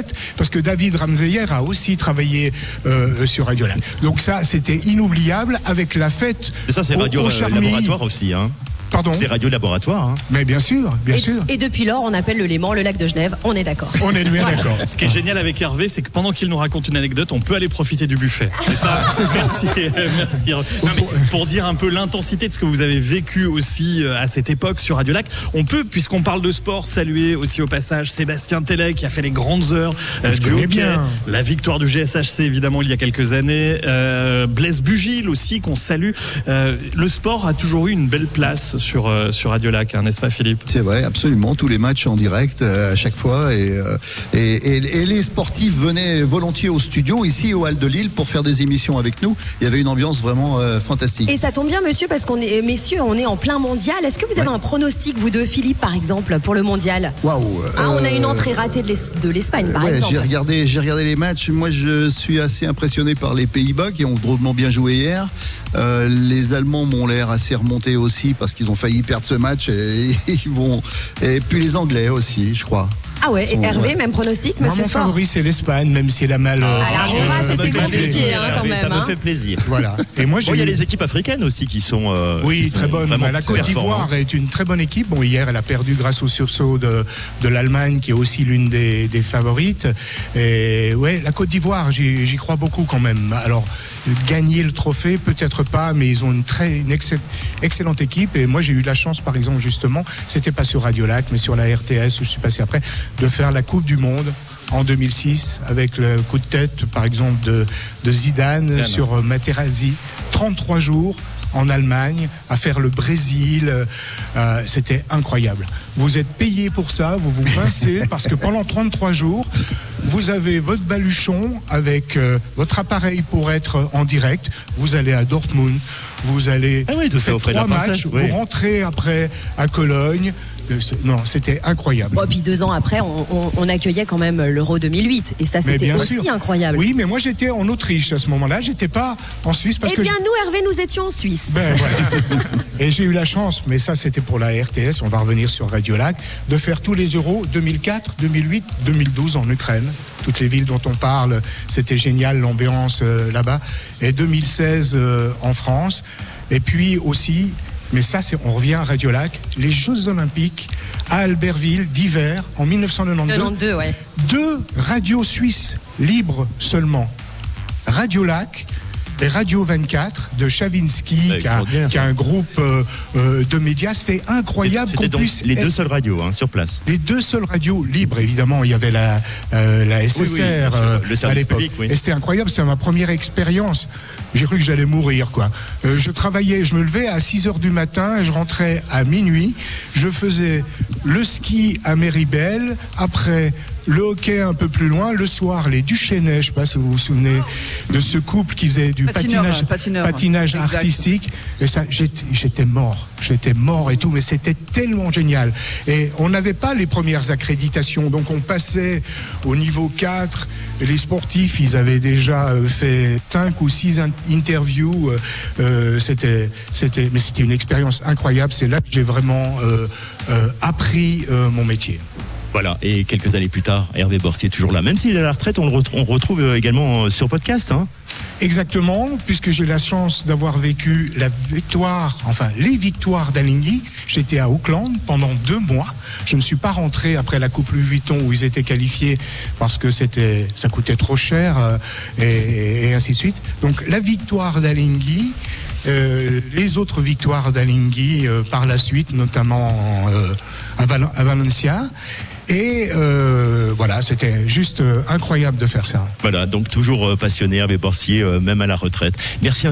retraite, parce que David Ramseyer a aussi travaillé sur Radiolac. Donc ça, c'était inoubliable avec la fête. Et ça, c'est Radio Laboratoire aussi, hein. Pardon ? C'est Radio Laboratoire. Hein. Mais bien sûr, bien sûr. Et depuis lors, on appelle le Léman le lac de Genève. On est d'accord. On est bien d'accord. Ce qui est génial avec Hervé, c'est que pendant qu'il nous raconte une anecdote, on peut aller profiter du buffet. Et ça, c'est ça. Merci. Non, mais pour dire un peu l'intensité de ce que vous avez vécu aussi à cette époque sur Radiolac, on peut, puisqu'on parle de sport, saluer aussi au passage Sébastien Tellet qui a fait les grandes heures du hockey, bien. La victoire du GSHC évidemment il y a quelques années, Blaise Bugil aussi qu'on salue. Le sport a toujours eu une belle place sur Radiolac, hein, n'est-ce pas Philippe ? C'est vrai, absolument, tous les matchs en direct à chaque fois et les sportifs venaient volontiers au studio ici au Hall de Lille pour faire des émissions avec nous. Il y avait une ambiance vraiment fantastique. Et ça tombe bien monsieur parce messieurs, on est en plein mondial. Est-ce que vous avez un pronostic vous deux, Philippe par exemple, pour le mondial ? Waouh. On a une entrée ratée de l'Espagne par exemple. J'ai regardé les matchs. Moi je suis assez impressionné par les Pays-Bas qui ont drôlement bien joué hier. Les Allemands m'ont l'air assez remontés aussi parce qu'ils ont failli perdre ce match et puis les Anglais aussi, je crois. Ah ouais, et Hervé, même pronostic, monsieur Sport ? Mon favori, c'est l'Espagne, même si elle a mal. Alors, c'était compliqué, quand même. Ça me fait plaisir. Voilà. Et moi, il y a les équipes africaines aussi qui sont. Très bonnes. La Côte d'Ivoire est une très bonne équipe. Bon, hier, elle a perdu grâce au sursaut de l'Allemagne, qui est aussi l'une des favorites. Et ouais, la Côte d'Ivoire, j'y crois beaucoup quand même. Alors, gagner le trophée, peut-être pas, mais ils ont une excellente équipe. Et moi, j'ai eu la chance, par exemple, justement, c'était pas sur Radiolac, mais sur la RTS où je suis passé après, de faire la Coupe du Monde en 2006 avec le coup de tête par exemple de Zidane sur Materazzi, 33 jours en Allemagne à faire le Brésil, c'était incroyable. Vous êtes payé pour ça, vous vous pincez parce que pendant 33 jours vous avez votre baluchon avec votre appareil pour être en direct, vous allez à Dortmund, vous allez faire 3 matchs, vous rentrez après à Cologne. Non, c'était incroyable. Puis 2 ans après, on accueillait quand même l'Euro 2008 et ça c'était aussi incroyable. Oui, mais moi j'étais en Autriche à ce moment-là, j'étais pas en Suisse parce que. Nous Hervé, nous étions en Suisse. Voilà. Et j'ai eu la chance, mais ça c'était pour la RTS, on va revenir sur Radiolac, de faire tous les Euros 2004, 2008, 2012 en Ukraine. Toutes les villes dont on parle, c'était génial l'ambiance là-bas. Et 2016 en France. Et puis aussi. Mais ça, on revient à Radiolac, les Jeux Olympiques à Albertville d'hiver en 1992. Ouais. 2 radios suisses libres seulement. Radiolac et Radio 24 de Chavinsky, qui a un groupe de médias. C'était incroyable. C'était donc les 2 seules radios sur place. Les 2 seules radios libres, évidemment. Il y avait la SSR à l'époque. Public, et c'était incroyable, c'était ma première expérience. J'ai cru que j'allais mourir, quoi. Je travaillais, je me levais à 6h du matin et je rentrais à minuit. Je faisais le ski à Méribel, après le hockey un peu plus loin, le soir les Duchesnay, je ne sais pas si vous vous souvenez de ce couple qui faisait du patinage artistique. Et ça, j'étais mort et tout, mais c'était tellement génial. Et on n'avait pas les premières accréditations, donc on passait au niveau 4. Et les sportifs, ils avaient déjà fait 5 ou 6 interviews. Mais c'était une expérience incroyable. C'est là que j'ai vraiment appris mon métier. Voilà, et quelques années plus tard, Hervé Borsier est toujours là. Même s'il est à la retraite, on retrouve également sur podcast. Hein. Exactement, puisque j'ai la chance d'avoir vécu les victoires d'Alinghi. J'étais à Auckland pendant 2 mois. Je ne suis pas rentré après la Coupe Louis Vuitton où ils étaient qualifiés parce que ça coûtait trop cher et ainsi de suite. Donc la victoire d'Alinghi, les autres victoires d'Alinghi par la suite, notamment à Valencia. Et voilà, c'était juste incroyable de faire ça. Voilà, donc toujours passionné, Hervé Borsier, même à la retraite. Merci.